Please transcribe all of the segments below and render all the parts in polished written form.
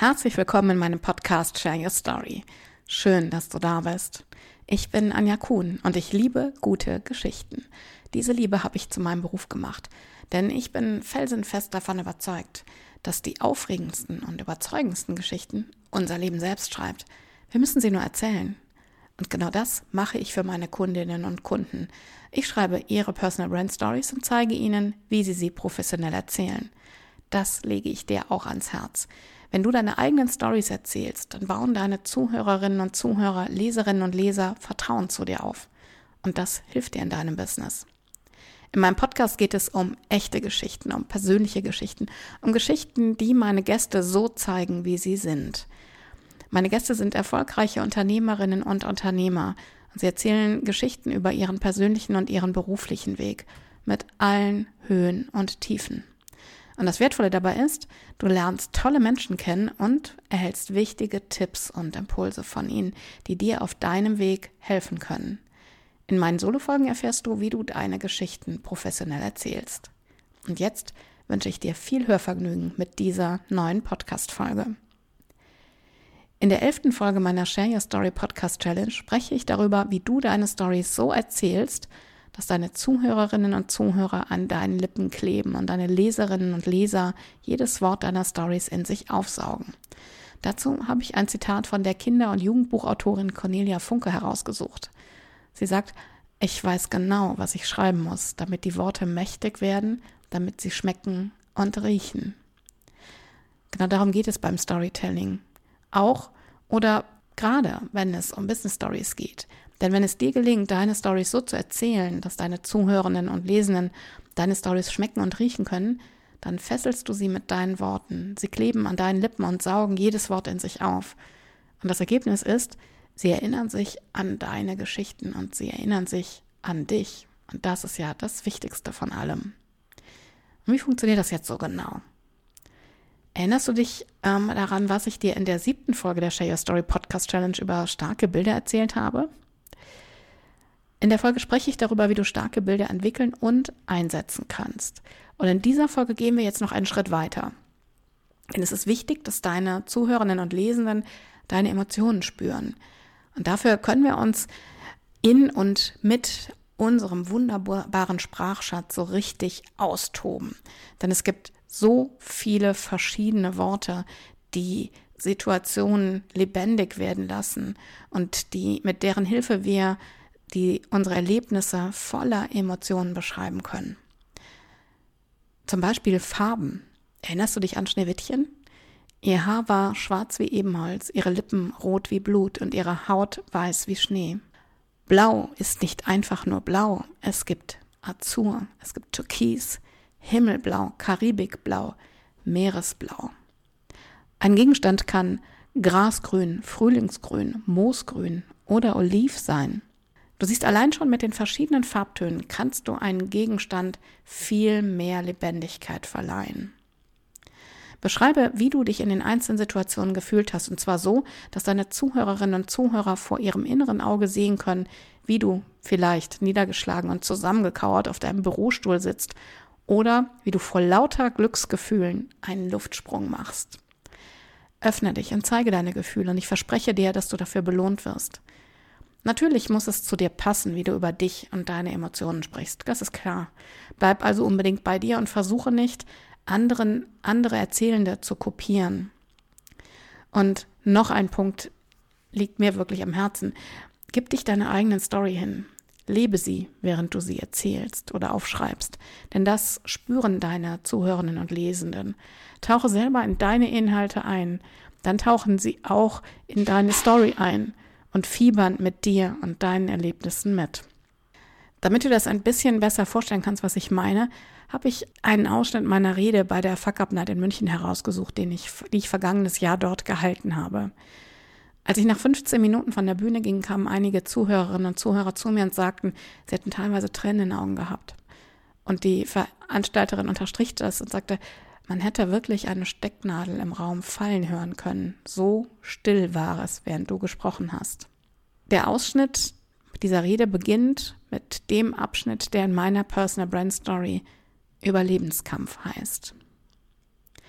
Herzlich willkommen in meinem Podcast Share Your Story. Schön, dass du da bist. Ich bin Anja Kuhn und ich liebe gute Geschichten. Diese Liebe habe ich zu meinem Beruf gemacht, denn ich bin felsenfest davon überzeugt, dass die aufregendsten und überzeugendsten Geschichten unser Leben selbst schreibt. Wir müssen sie nur erzählen. Und genau das mache ich für meine Kundinnen und Kunden. Ich schreibe ihre Personal Brand Stories und zeige ihnen, wie sie professionell erzählen. Das lege ich dir auch ans Herz. Wenn du deine eigenen Stories erzählst, dann bauen deine Zuhörerinnen und Zuhörer, Leserinnen und Leser Vertrauen zu dir auf. Und das hilft dir in deinem Business. In meinem Podcast geht es um echte Geschichten, um persönliche Geschichten, um Geschichten, die meine Gäste so zeigen, wie sie sind. Meine Gäste sind erfolgreiche Unternehmerinnen und Unternehmer. Und sie erzählen Geschichten über ihren persönlichen und ihren beruflichen Weg mit allen Höhen und Tiefen. Und das Wertvolle dabei ist, du lernst tolle Menschen kennen und erhältst wichtige Tipps und Impulse von ihnen, die dir auf deinem Weg helfen können. In meinen Solo-Folgen erfährst du, wie du deine Geschichten professionell erzählst. Und jetzt wünsche ich dir viel Hörvergnügen mit dieser neuen Podcast-Folge. In der 11. Folge meiner Share Your Story Podcast Challenge spreche ich darüber, wie du deine Storys so erzählst, dass deine Zuhörerinnen und Zuhörer an deinen Lippen kleben und deine Leserinnen und Leser jedes Wort deiner Stories in sich aufsaugen. Dazu habe ich ein Zitat von der Kinder- und Jugendbuchautorin Cornelia Funke herausgesucht. Sie sagt, ich weiß genau, was ich schreiben muss, damit die Worte mächtig werden, damit sie schmecken und riechen. Genau darum geht es beim Storytelling. Auch oder gerade, wenn es um Business Stories geht. Denn wenn es dir gelingt, deine Stories so zu erzählen, dass deine Zuhörenden und Lesenden deine Stories schmecken und riechen können, dann fesselst du sie mit deinen Worten. Sie kleben an deinen Lippen und saugen jedes Wort in sich auf. Und das Ergebnis ist, sie erinnern sich an deine Geschichten und sie erinnern sich an dich. Und das ist ja das Wichtigste von allem. Und wie funktioniert das jetzt so genau? Erinnerst du dich daran, was ich dir in der 7. Folge der Share Your Story Podcast Challenge über starke Bilder erzählt habe? In der Folge spreche ich darüber, wie du starke Bilder entwickeln und einsetzen kannst. Und in dieser Folge gehen wir jetzt noch einen Schritt weiter. Denn es ist wichtig, dass deine Zuhörenden und Lesenden deine Emotionen spüren. Und dafür können wir uns in und mit unserem wunderbaren Sprachschatz so richtig austoben. Denn es gibt so viele verschiedene Worte, die Situationen lebendig werden lassen und mit deren Hilfe wir unsere Erlebnisse voller Emotionen beschreiben können. Zum Beispiel Farben. Erinnerst du dich an Schneewittchen? Ihr Haar war schwarz wie Ebenholz, ihre Lippen rot wie Blut und ihre Haut weiß wie Schnee. Blau ist nicht einfach nur blau. Es gibt Azur, es gibt Türkis, Himmelblau, Karibikblau, Meeresblau. Ein Gegenstand kann Grasgrün, Frühlingsgrün, Moosgrün oder Oliv sein. Du siehst, allein schon mit den verschiedenen Farbtönen kannst du einem Gegenstand viel mehr Lebendigkeit verleihen. Beschreibe, wie du dich in den einzelnen Situationen gefühlt hast, und zwar so, dass deine Zuhörerinnen und Zuhörer vor ihrem inneren Auge sehen können, wie du vielleicht niedergeschlagen und zusammengekauert auf deinem Bürostuhl sitzt oder wie du vor lauter Glücksgefühlen einen Luftsprung machst. Öffne dich und zeige deine Gefühle und ich verspreche dir, dass du dafür belohnt wirst. Natürlich muss es zu dir passen, wie du über dich und deine Emotionen sprichst. Das ist klar. Bleib also unbedingt bei dir und versuche nicht, andere Erzählende zu kopieren. Und noch ein Punkt liegt mir wirklich am Herzen. Gib dich deiner eigenen Story hin. Lebe sie, während du sie erzählst oder aufschreibst. Denn das spüren deine Zuhörenden und Lesenden. Tauche selber in deine Inhalte ein. Dann tauchen sie auch in deine Story ein und fiebern mit dir und deinen Erlebnissen mit. Damit du das ein bisschen besser vorstellen kannst, was ich meine, habe ich einen Ausschnitt meiner Rede bei der Fuck Up Night in München herausgesucht, die ich vergangenes Jahr dort gehalten habe. Als ich nach 15 Minuten von der Bühne ging, kamen einige Zuhörerinnen und Zuhörer zu mir und sagten, sie hätten teilweise Tränen in den Augen gehabt. Und die Veranstalterin unterstrich das und sagte, man hätte wirklich eine Stecknadel im Raum fallen hören können. So still war es, während du gesprochen hast. Der Ausschnitt dieser Rede beginnt mit dem Abschnitt, der in meiner Personal Brand Story Überlebenskampf heißt.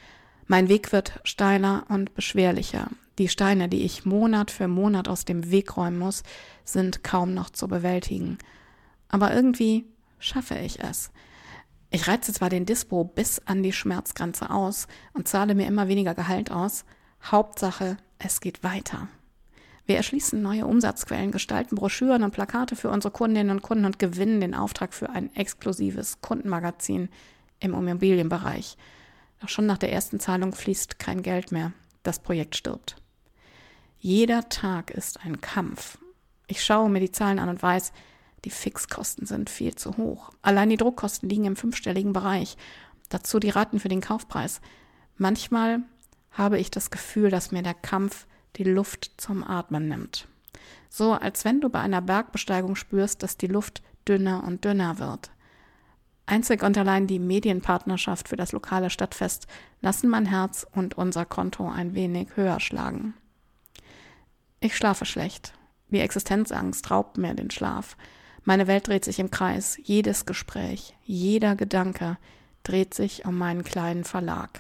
Mein Weg wird steiler und beschwerlicher. Die Steine, die ich Monat für Monat aus dem Weg räumen muss, sind kaum noch zu bewältigen. Aber irgendwie schaffe ich es. Ich reize zwar den Dispo bis an die Schmerzgrenze aus und zahle mir immer weniger Gehalt aus. Hauptsache, es geht weiter. Wir erschließen neue Umsatzquellen, gestalten Broschüren und Plakate für unsere Kundinnen und Kunden und gewinnen den Auftrag für ein exklusives Kundenmagazin im Immobilienbereich. Doch schon nach der ersten Zahlung fließt kein Geld mehr. Das Projekt stirbt. Jeder Tag ist ein Kampf. Ich schaue mir die Zahlen an und weiß, die Fixkosten sind viel zu hoch. Allein die Druckkosten liegen im 5-stelligen Bereich. Dazu die Raten für den Kaufpreis. Manchmal habe ich das Gefühl, dass mir der Kampf die Luft zum Atmen nimmt. So, als wenn du bei einer Bergbesteigung spürst, dass die Luft dünner und dünner wird. Einzig und allein die Medienpartnerschaft für das lokale Stadtfest lassen mein Herz und unser Konto ein wenig höher schlagen. Ich schlafe schlecht. Die Existenzangst raubt mir den Schlaf. Meine Welt dreht sich im Kreis. Jedes Gespräch, jeder Gedanke dreht sich um meinen kleinen Verlag.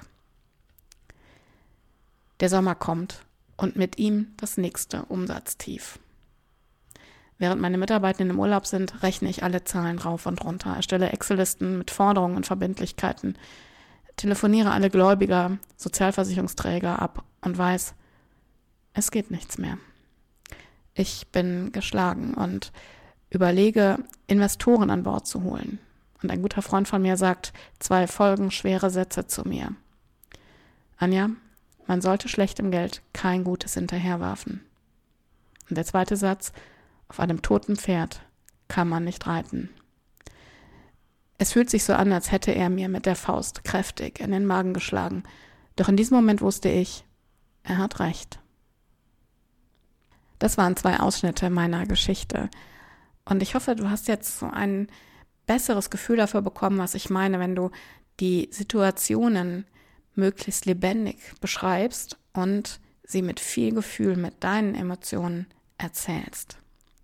Der Sommer kommt und mit ihm das nächste Umsatztief. Während meine Mitarbeitenden im Urlaub sind, rechne ich alle Zahlen rauf und runter, erstelle Excel-Listen mit Forderungen und Verbindlichkeiten, telefoniere alle Gläubiger, Sozialversicherungsträger ab und weiß, es geht nichts mehr. Ich bin geschlagen und überlege, Investoren an Bord zu holen. Und ein guter Freund von mir sagt 2 folgenschwere Sätze zu mir. Anja, man sollte schlechtem Geld kein Gutes hinterherwerfen. Und der zweite Satz, auf einem toten Pferd kann man nicht reiten. Es fühlt sich so an, als hätte er mir mit der Faust kräftig in den Magen geschlagen. Doch in diesem Moment wusste ich, er hat recht. Das waren 2 Ausschnitte meiner Geschichte. Und ich hoffe, du hast jetzt so ein besseres Gefühl dafür bekommen, was ich meine, wenn du die Situationen möglichst lebendig beschreibst und sie mit viel Gefühl, mit deinen Emotionen erzählst.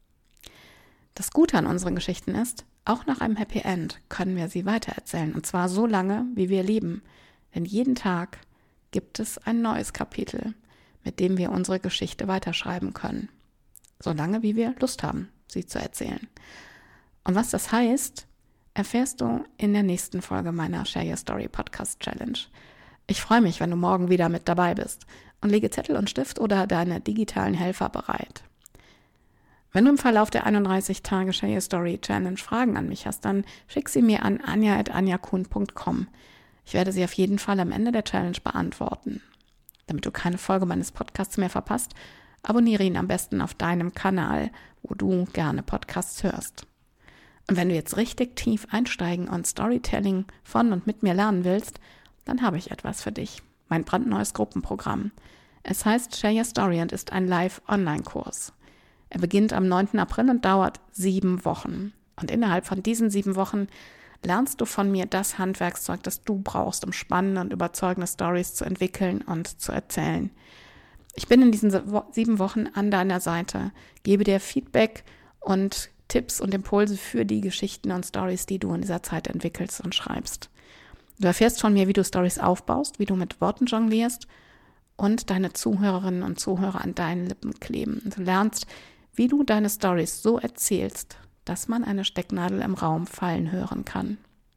Das Gute an unseren Geschichten ist, auch nach einem Happy End können wir sie weitererzählen. Und zwar so lange, wie wir leben. Denn jeden Tag gibt es ein neues Kapitel, mit dem wir unsere Geschichte weiterschreiben können. Solange, wie wir Lust haben, sie zu erzählen. Und was das heißt, erfährst du in der nächsten Folge meiner Share Your Story Podcast Challenge. Ich freue mich, wenn du morgen wieder mit dabei bist und lege Zettel und Stift oder deine digitalen Helfer bereit. Wenn du im Verlauf der 31 Tage Share Your Story Challenge Fragen an mich hast, dann schick sie mir an anja@anjakuhn.com. Ich werde sie auf jeden Fall am Ende der Challenge beantworten. Damit du keine Folge meines Podcasts mehr verpasst, abonniere ihn am besten auf deinem Kanal, wo du gerne Podcasts hörst. Und wenn du jetzt richtig tief einsteigen und Storytelling von und mit mir lernen willst, dann habe ich etwas für dich. Mein brandneues Gruppenprogramm. Es heißt Share Your Story und ist ein Live-Online-Kurs. Er beginnt am 9. April und dauert 7 Wochen. Und innerhalb von diesen 7 Wochen lernst du von mir das Handwerkszeug, das du brauchst, um spannende und überzeugende Stories zu entwickeln und zu erzählen. Ich bin in diesen 7 Wochen an deiner Seite, gebe dir Feedback und Tipps und Impulse für die Geschichten und Stories, die du in dieser Zeit entwickelst und schreibst. Du erfährst von mir, wie du Stories aufbaust, wie du mit Worten jonglierst und deine Zuhörerinnen und Zuhörer an deinen Lippen kleben. Du lernst, wie du deine Stories so erzählst, dass man eine Stecknadel im Raum fallen hören kann.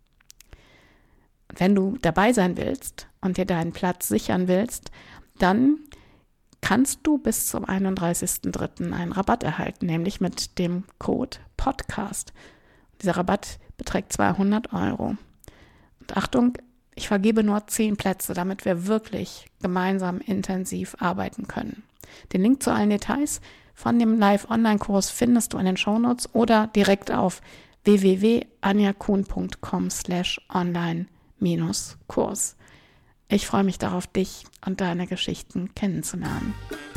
Und wenn du dabei sein willst und dir deinen Platz sichern willst, dann kannst du bis zum 31.03. einen Rabatt erhalten, nämlich mit dem Code PODCAST. Dieser Rabatt beträgt 200 €. Und Achtung, ich vergebe nur 10 Plätze, damit wir wirklich gemeinsam intensiv arbeiten können. Den Link zu allen Details von dem Live-Online-Kurs findest du in den Shownotes oder direkt auf www.anjakuhn.com/online-Kurs. Ich freue mich darauf, dich und deine Geschichten kennenzulernen.